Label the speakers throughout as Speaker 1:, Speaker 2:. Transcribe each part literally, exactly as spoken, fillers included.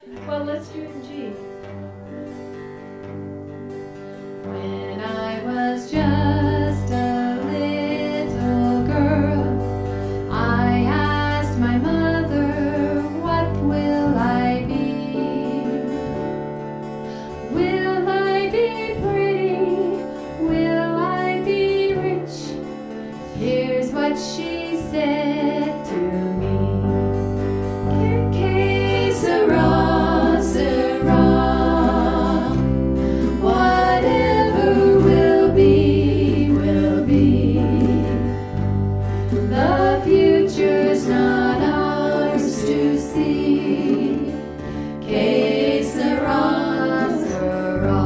Speaker 1: Well, let's do it in G. When I was just a little girl, I asked my mother, what will I be? Will I be pretty? Will I be rich? Here's what she said to me. Que sera, sera. Whatever will be, will be. The future's not ours to see. Que sera, sera.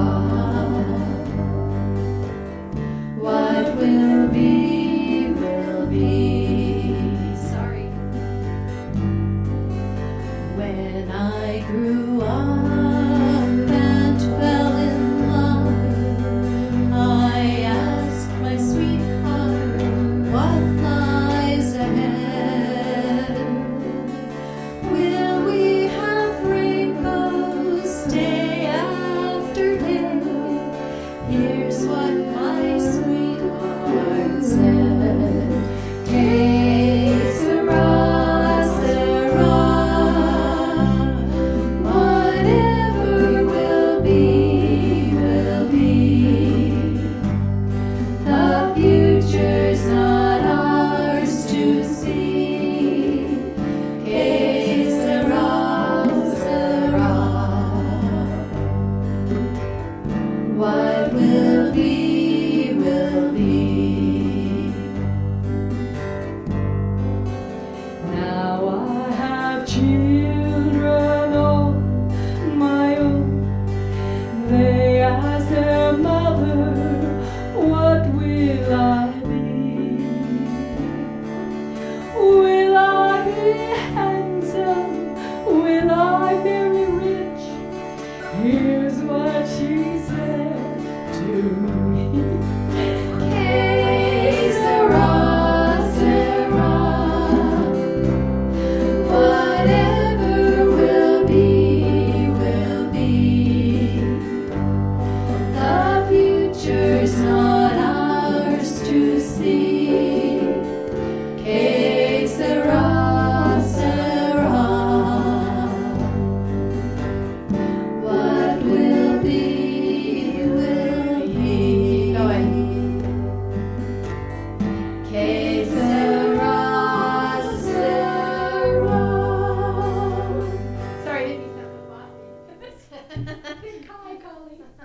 Speaker 1: What will be, will be. Sorry. When I grew up and fell in love, I asked my sweetheart, what lies ahead? Will we have rainbows day after day? Here's what my sweetheart said. Que sera, sera. Whatever will be, will be. The future's not ours to see. Que sera, sera. What will be, will be. Now I have children all my own. They ask their mother, what will I be? Will I be handsome? Will I marry rich? Here's what she said to me. Que sera, sera. Whatever will be, will be. The future's not ours to see. Que sera, sera. What will be, will be. Go ahead. Que sera, sera. Sorry, I didn't mean to sound so bossy.